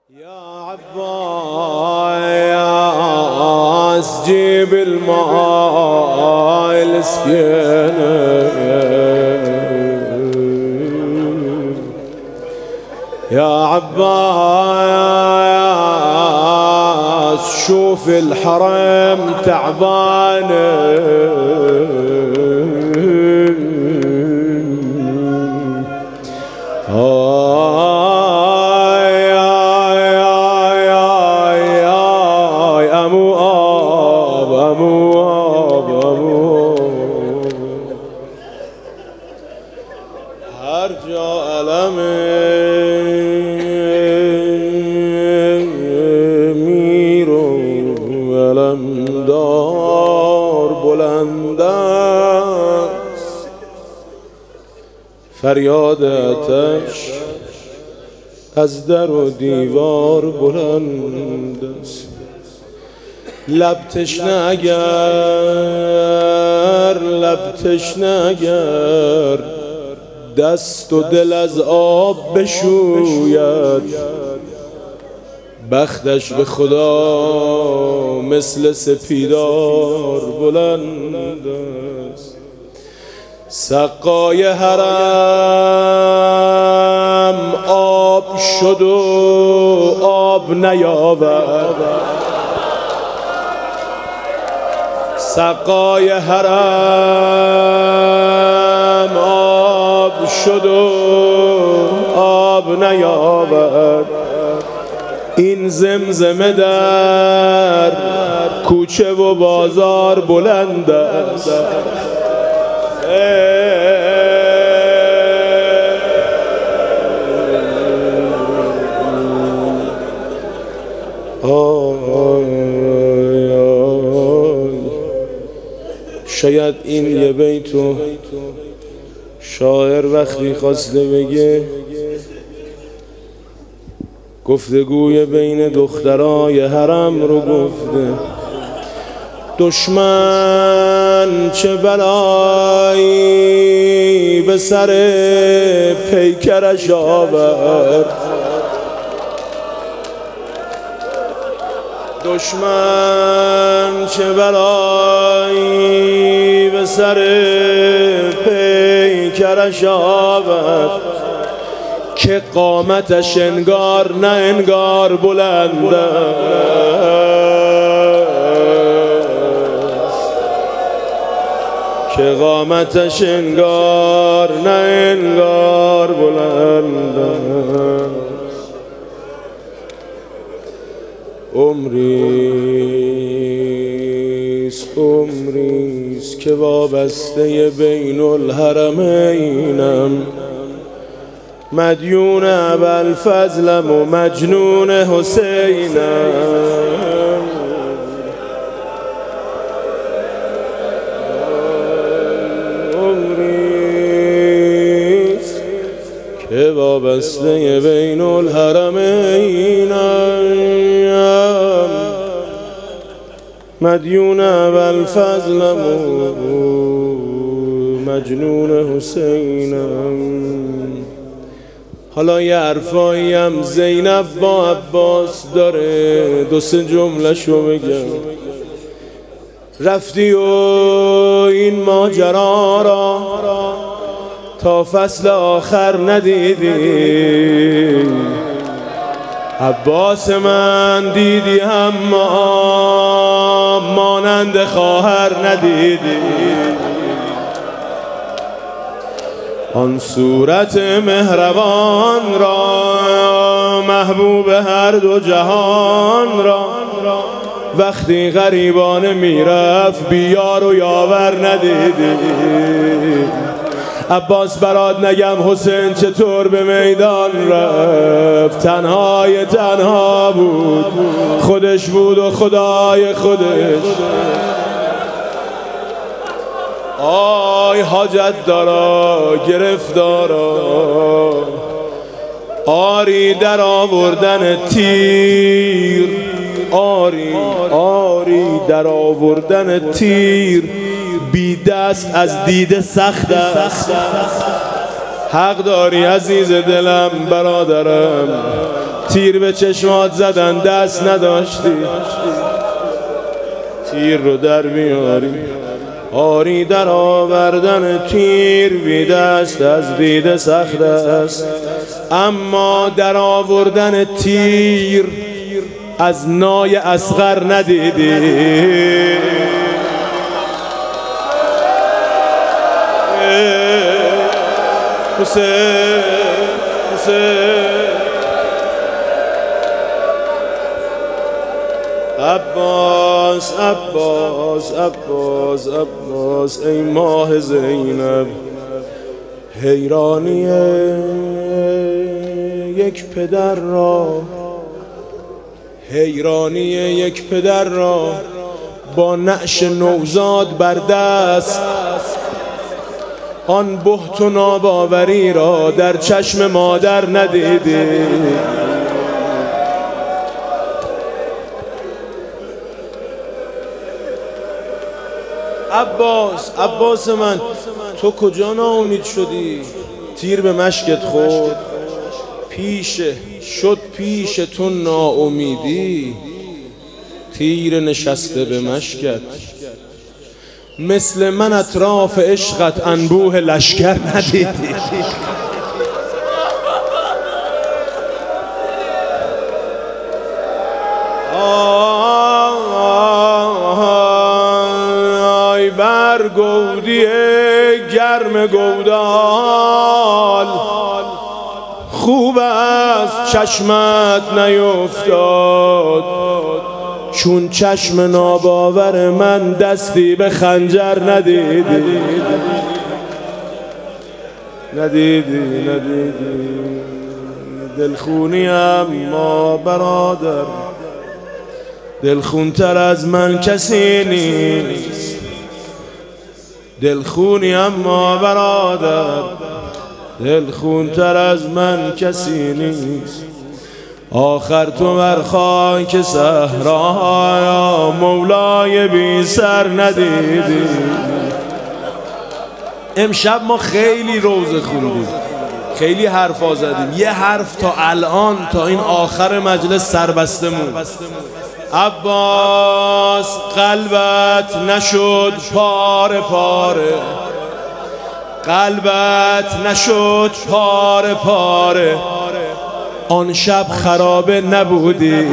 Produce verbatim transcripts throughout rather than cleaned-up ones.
يا عباس جيب الماء السكينة، يا عباس شوف الحرم تعبانة، هرجا ألم میر و علم دار بلند است، فریاد آتش از در و دیوار بلند است. لب تشنه اگر لب تشنه اگر دست و دل از آب بشوید، بختش به خدا مثل سپیدار بلند است. سقای حرم آب شد و آب نیاورد، سقای حرم آب شد و آب نیاورد. این زمزمه در کوچه و بازار بلند است، شاید این یه بیتو شاعر وقتی خواسته بگه گفتگوی بین دخترای حرم رو گفته. دشمن چه بلایی به سر پیکرش آورد، دشمن چه بلایی به سر پیکرش آورد، که قامتش انگار نه انگار بلند است، که قامتش انگار نه انگار بلند است. عمریست عمریست که وابسته بین الحرمینم، مدیون ابوالفضلم و مجنون حسینم. عمریست که وابسته بین الحرمینم، مدیون ابوالفضلم و مجنون حسینم. حالا یه حرفاییم زینب با عباس داره، دو سه جمله شو بگم. رفتی و این ماجرا را تا فصل آخر ندیدی، عباس من دیدی اما مانند خواهر ندیدی. آن صورت مهربان را، محبوب هر دو جهان را، وقتی غریبانه میرفت بیار و یاور ندیدی. عباس برات نگم حسین چطور به میدان رفت، تنهای تنها بود، خودش بود و خدای خودش. آی حاجت دارا گرفتارا، آری در آوردن تیر، آری آری در آوردن تیر، بی دست از دیده سخت است. حق داری عزیز دلم برادرم، تیر به چشمات زدن دست نداشتی، تیر رو در میاری. آری در آوردن تیر بی دست از دیده سخت است، اما در آوردن تیر از نای اصغر ندیدی. حسین حسین عباس عباس عباس عباس ای ماه زینب، حیرانی یک پدر را، حیرانی یک پدر را با نعش نوزاد بر دست، آن بهت و ناباوری را در چشم مادر ندیدی. عباس عباس من، تو کجا ناامید شدی؟ تیر به مشکت خورد، پیش شد پیش تو ناامیدی. تیر نشسته به مشکت، مثل من اطراف عشقت انبوه لشکر ندیدی. آی بر گودی گرم گودال، خوب است چشمت نیفتاد، چون چشم ناباور من دستی به خنجر ندیدی. ندیدی ندیدی دلخونی اما برادر، دلخونتر از من کسی نیست. دلخونی اما برادر، دلخونتر از من کسی نیست. آخر تو بر خاک صحرا مولای بی سر ندیدی. امشب ما خیلی روزه خوندیم، خیلی حرفا زدیم، یه حرف تا الان تا این آخر مجلس سربسته موند. عباس قلبت نشد پاره پاره، قلبت نشد پاره پاره، آن شب خرابه نبودی.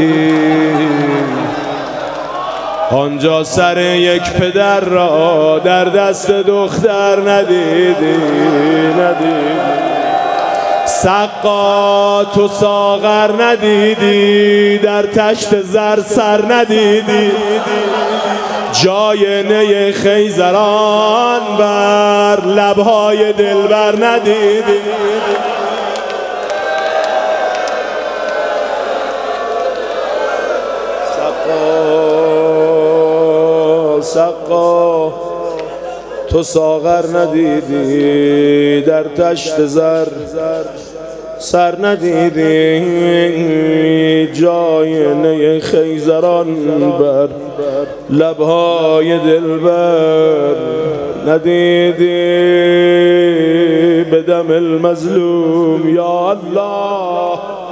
آنجا سر یک پدر را در دست دختر ندیدی. ندیدی سقات و ساغر ندیدی، در تشت زر سر ندیدی، جای نی خیزران بر لبهای دلبر ندیدی. سقا تو ساغر ندیدی، در تشت زر سر ندیدی، جای نی خیزران بر لبهای دلبر ندیدی. به دم المظلوم یا الله